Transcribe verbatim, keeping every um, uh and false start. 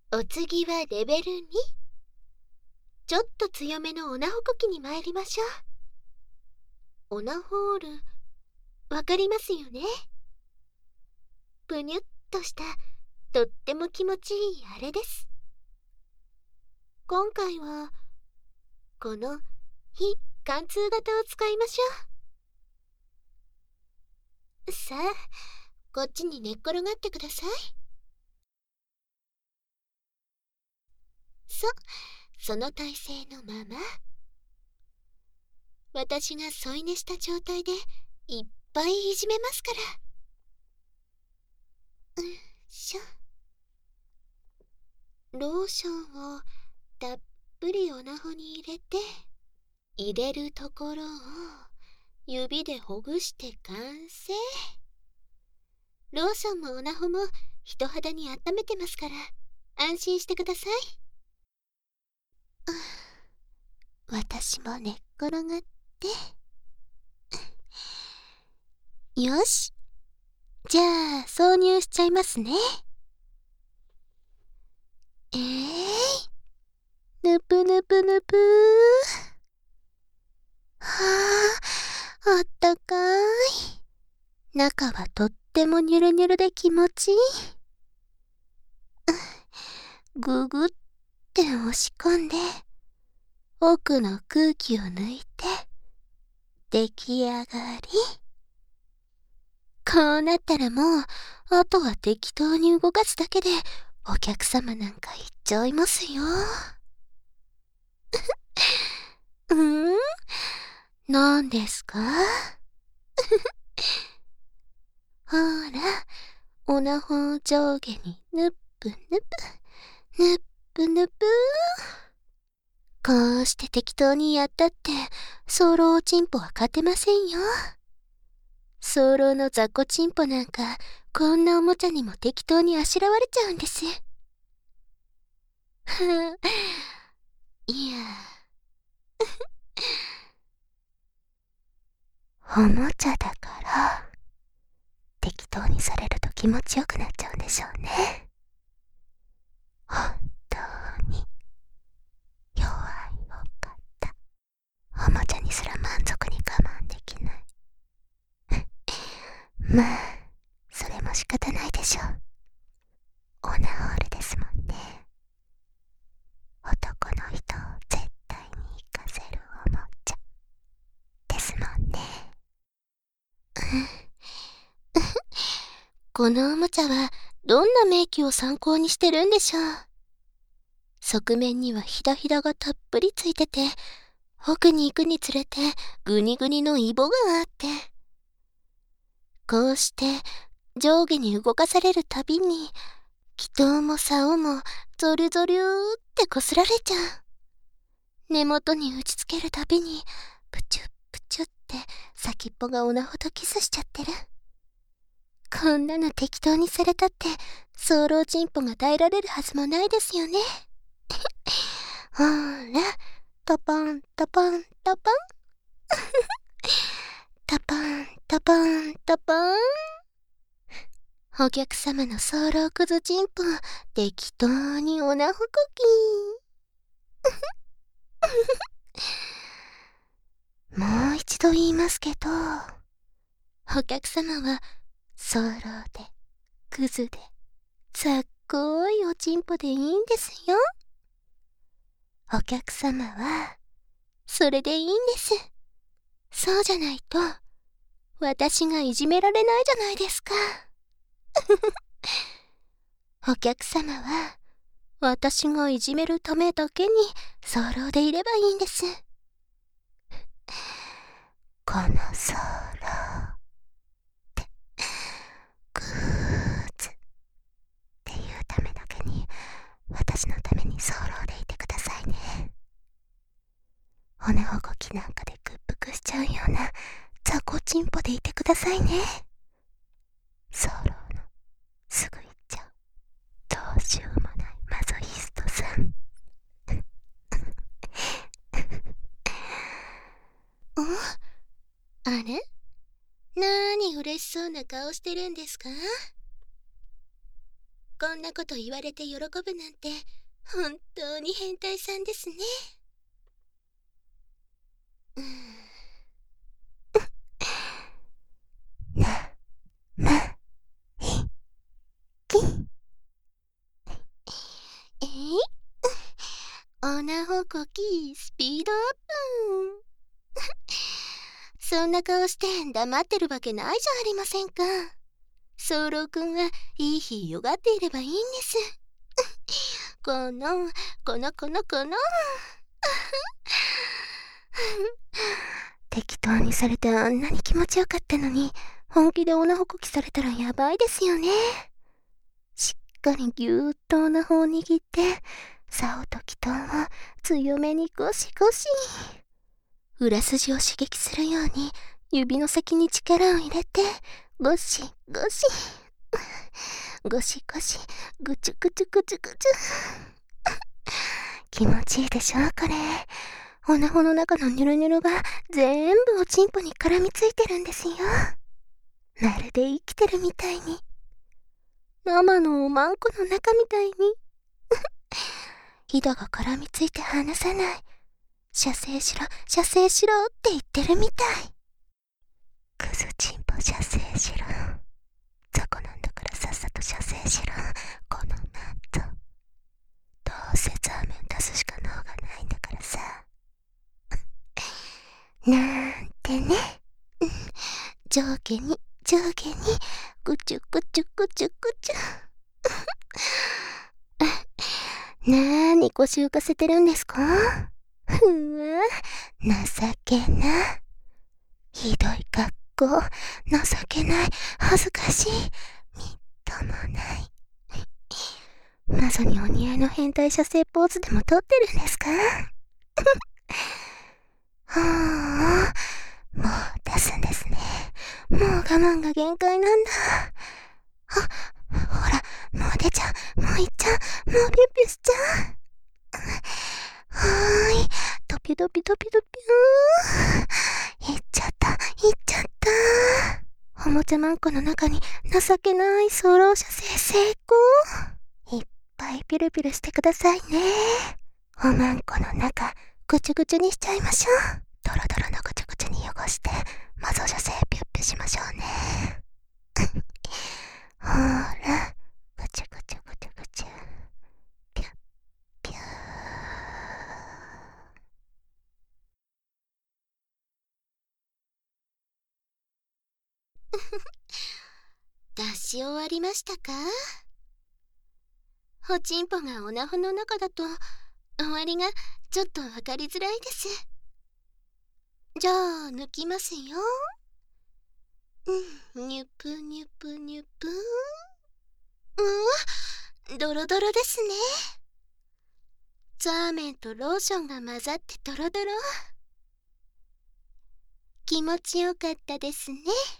お次はレベルに。ちょっと強めのオナホ呼吸に参りましょう。オナホール、わかりますよね？ぷにゅっとした、とっても気持ちいいあれです。今回は、この非貫通型を使いましょう。さあ、こっちに寝っ転がってください。そう、その体勢のまま。私が添い寝した状態でいっぱいいじめますから。うんしょ。ローションをたっぷりオナホに入れて、入れるところを指でほぐして完成。ローションもオナホも人肌に温めてますから安心してください。私も寝っ転がってよし、じゃあ挿入しちゃいますね。えーい、ぬぷぬぷぬぷー。はあ、あったかーい。中はとってもニュルニュルで気持ちいい。ぐぐって押し込んで奥の空気を抜いて出来上がり。こうなったらもうあとは適当に動かすだけでお客様なんか行っちゃいますよ。うん？何ですか？ほら、オナホを上下にぬっぷぬぷ、ぬっぷぬぷ。こうして適当にやったって、早漏チンポは勝てませんよ。早漏の雑魚チンポなんか、こんなおもちゃにも適当にあしらわれちゃうんです。いや、おもちゃだから、適当にされると気持ちよくなっちゃうんでしょうね。本当に弱いお方。おもちゃにすら満足に我慢できない。まあ、それも仕方ないでしょう。オナホールですもんね。男の人を絶対に生かせるおもちゃですもんね。このおもちゃはどんな名器を参考にしてるんでしょう。側面にはひだひだがたっぷりついてて、奥に行くにつれてグニグニのイボがあって、こうして上下に動かされるたびに気筒も竿もゾリュゾリューってこすられちゃう。根元に打ちつけるたびにプチュップチュって先っぽがオナホとキスしちゃってる。こんなの適当にされたって早漏チンポが耐えられるはずもないですよね。ほーら、トポントポントポントポントポントポン。お客様の早漏くずチンポ適当にオナホコキー。もう一度言いますけど、お客様は早漏でクズでざっこいおちんぽでいいんですよ。お客様はそれでいいんです。そうじゃないと私がいじめられないじゃないですか。お客様は私がいじめるためだけに早漏でいればいいんです。この早漏ってグーズっていうためだけに私のために早漏でいてくださいね。骨ほごきなんかで屈服しちゃうような雑魚チンポでいてくださいね。早漏のすぐ行っちゃうどうしようもないマゾヒストさん。あれ？なーに嬉しそうな顔してるんですか？ こんなこと言われて喜ぶなんて本当に変態さんですね。うーんなまいきえいオナホコキスピードアップそんな顔して黙ってるわけないじゃありませんか。ソロくんはいい日よがっていればいいんですこのこのこのこの適当にされてあんなに気持ちよかったのに本気でオナホコキされたらやばいですよね。しっかりぎゅーっとオナホを握って竿と祈祷を強めにゴシゴシ裏筋を刺激するように指の先に力を入れてゴシゴシゴシゴシぐちゅぐちゅぐちゅぐちゅ気持ちいいでしょこれ。オナホの中のニュルニュルが全部おちんぽに絡みついてるんですよ。まるで生きてるみたいに。生のおまんこの中みたいにヒダが絡みついて離さない。射精しろ射精しろって言ってるみたい。クズチンポ射精しろ。雑魚なんだからさっさと射精しろ。このなんとどうせザーメン出すしか能がないんだからさなんてね上下に上下にぐちゅぐちゅぐちゅぐちゅなーに腰浮かせてるんですか。ふわ情けなひどい格好情けない恥ずかしいみっともないまさにお似合いの変態射精ポーズでも撮ってるんですかはあもう出すんですね。もう我慢が限界なんだ。あ、ほらもう出ちゃうもういっちゃうもうピュッピュしちゃうはーいドピュドピドピドピューいっちゃったいっちゃったおもちゃマンコの中に情けないソロ射精成功。いっぱいピュルピュルしてくださいね。おまんこの中ぐちゅぐちゅにしちゃいましょう。ドロドロのぐちゅぐちゅに汚してマゾ射精ピュッピュしましょうねほらぐちゅぐちゅぐちゅぐちゅピュッピュー出し終わりましたか。おちんぽがオナホの中だと終わりがちょっとわかりづらいです。じゃあ抜きますよ。うんニュプニュプニュプうんドロドロですね。ザーメンとローションが混ざってドロドロ気持ちよかったですね。